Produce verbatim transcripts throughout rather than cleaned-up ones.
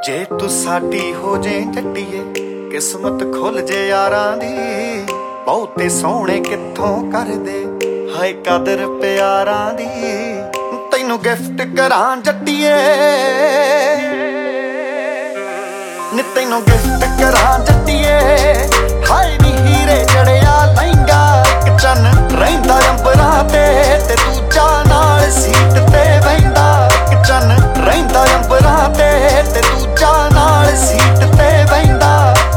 जे तू साडी हो जे जट्टीए किस्मत खुल जे यारां दी बहुते सोहणे कित्थों कर दे हाय कदर प्यारां दी तैनू गिफ्ट करां जट्टीए नी तैनू गिफ्ट करां जट्टीए हाय नी हीरे जड़िया लहंगा इक चन रहिंदा अंबरां ते ते दूजा नाल सीट ते बहिंदा इक चन रहिंदा अंबरां ते ते दूजा नाल सीट ते बहिंदा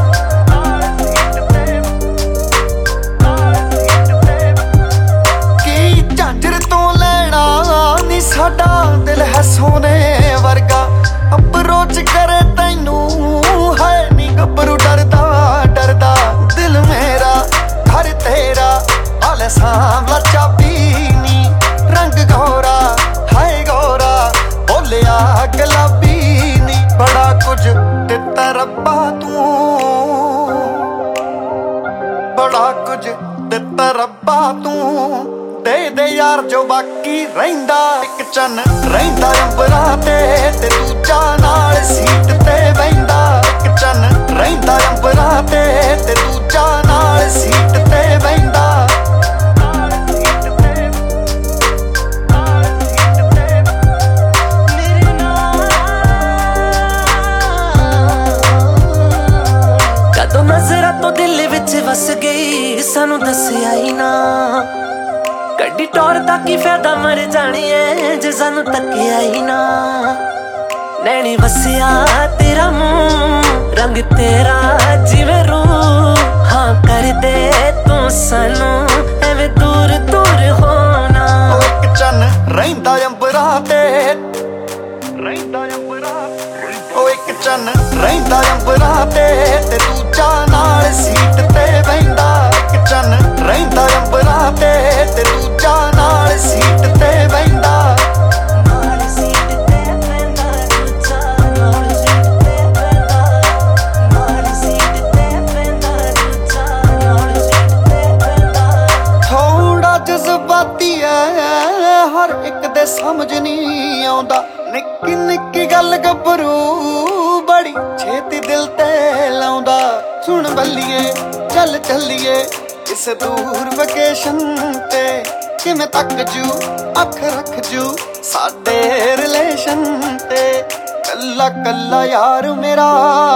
की झांझर तो लैना नी साडा दिल है सोने वर्गा अप्रोच करे तैनू है नी गबरू डरदा डरदा दिल मेरा घर तेरा हाले सांवला चाबी नी रंग गोरा हाय गोरा बोलिया गुलाबी नी बड़ा कुछ दिता रब्बा तू बड़ा कुछ दिता रब्बा तू दे दे यार जो बाकी रहिंदा इक चन रहिंदा अंबरां ते ते दूजा नाल सीट ते बहिंदा इक चन रहिंदा अंबरां ते ते दूजा नाल सीट ते बहिंदा कदों नजरा तो दिल विच वस गई सानू दस्सिया ही ना गड्डी टोर दा की फायदा मर जानी है जे सानू तकिया ही ना नैनी वसिया तेरा मुंह रंग तेरा जिवें रूह हाँ कर दे तू सानू एवें दूर दूर होना इक चन रहिंदा अंबरां ते रहिंदा अंबरां ओ इक चन रहिंदा अंबरां ते ते दूजा नाल सीट ते बहिंदा इक चन रहिंदा अंबरां ते ते दूजा नाल सीट ते बहिंदा थोड़ा जज्बाती है हर एक दे समझ नहीं आउंदा निक्की निक्की गल गभरू बड़ी छेती दिल ते लाउंदा सुन बल्लिए चल चलिए किस दूर वेकेशन ते किवें तक जू अख रख जू साडे रिलेशन ते कल्ला कल्ला यार मेरा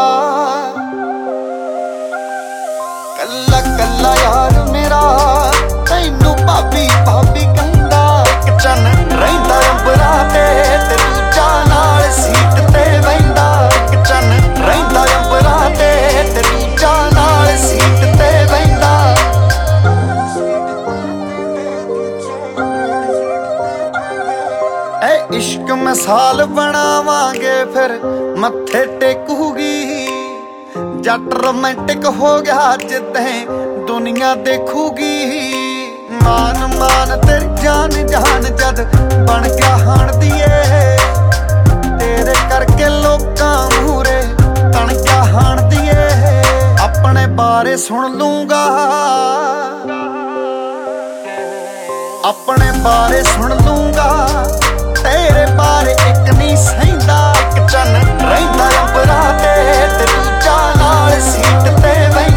कल्ला कल्ला यार मेरा तैनू भाभी भाभी कहंदा इक चन रहिंदा अंबरां ते ते दूजा नाल सीट ते बहिंदा इक चन रहिंदा अंबरां ते ते दूजा नाल सीट ते बहिंदा ए इश्क मिसाल बनावांगे फिर मत्थे टेकूगी जट रोमांटिक हो गया जिद्दें दुनिया देखूगी मान मान तेरी जान जान जद बन गया हाण दिए तेरे करके लोकां मूरे तन गया हाण दिए अपने बारे सुन लूंगा अपने बारे सुन लूंगा तेरे बारे एक नहीं सहिंदा इक चन रहिंदा अंबरां ते ते दूजा नाल सीट ते बहिंदा